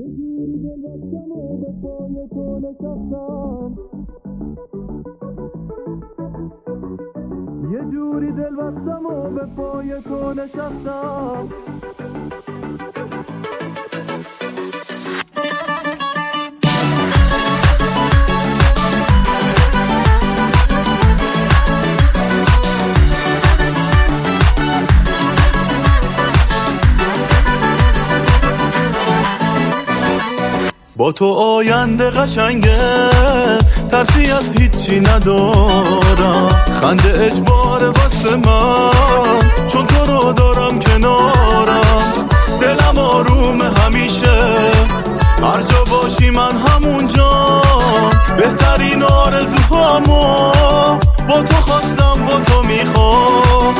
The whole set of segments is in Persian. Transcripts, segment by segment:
یه جوری دل بستم و به پای تو نشستم. با تو آینده قشنگه، ترسی از هیچی ندارم. خنده اجبار واسه من، چون تو رو دارم کنارم. دلم آروم همیشه، هر جا باشی من همونجا. بهترین آرزوهامو با تو خواستم، با تو میخوام.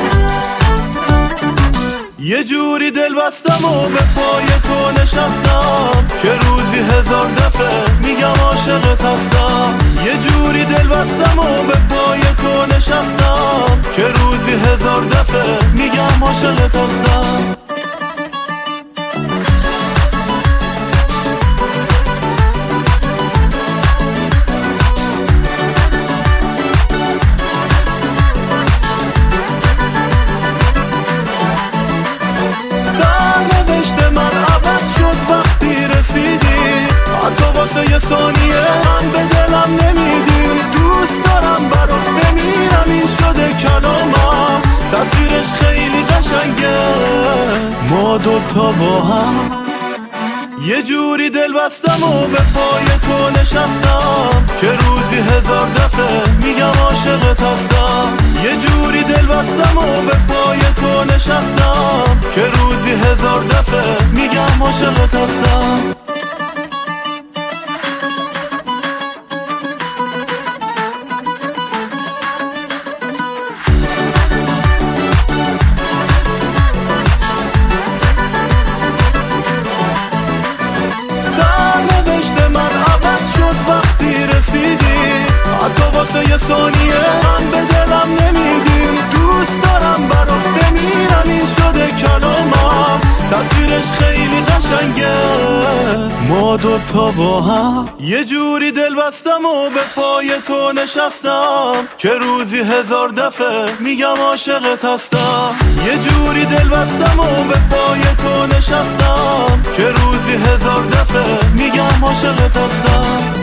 یه جوری دل بستم و به پای تو نشستم، که روزی 1000 دفعه میگم عاشقت هستم. یه جوری دل بستم و به پای تو نشستم، که روزی 1000 دفعه میگم عاشقت هستم. یه ثانیه من به دلم نمیدی، دوست دارم برات بمیرم. این شده کلامم، تصویرش خیلی قشنگه، ما دوتا با هم. یه جوری دل بستم و به پای تو نشستم، که روزی 1000 دفعه میگم عاشقت هستم. یه جوری دل بستم و به پای تو نشستم، که روزی 1000 دفعه میگم عاشقت هستم. واسه یه ثانیه من به دلم نمیدی، دوست دارم برات بمیرم. این شده کلامم، تصویرش خیلی قشنگه، ما دوتا با هم. یه جوری دل بستم و به پای تو نشستم، که روزی 1000 دفعه میگم عاشقت هستم. یه جوری دل بستم و به پای تو نشستم، که روزی 1000 دفعه میگم عاشقت هستم.